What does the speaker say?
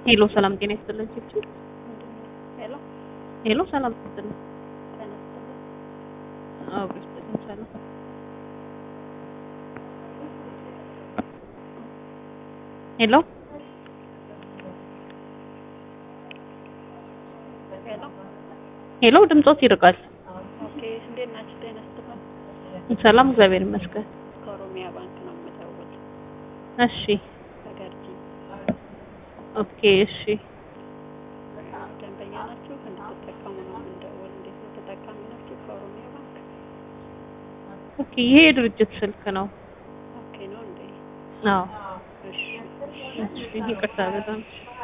ሄሎ ሰላም ጤና ይስጥልኝ ቺቺ ሄሎ ሰላም ይስጥልኝ አብረሽ ተንቻለሁ ሄሎ ሄሎ ድምጾት ይርቃል ኦኬ እንዴት ናችሁ ጤና ይስጥልኝ ሰላም እግዚአብሔር ይመስገን ከኦሮሚያ ባንክ ነው የምደውል እሺ ተገርጂ ኦኬ እሺ ደንበኛ ናችሁ እንድትጠቀሙ ነው የምንደውል እንዴት ነው ተጠቃሚ ናችሁ ከኦሮሚያ ባንክ ኦኬ ይሄ ድርጅት ስልክ ነው ኦኬ ነው እንዴ አዎ እሺ እሺ ይቅርታ በጣም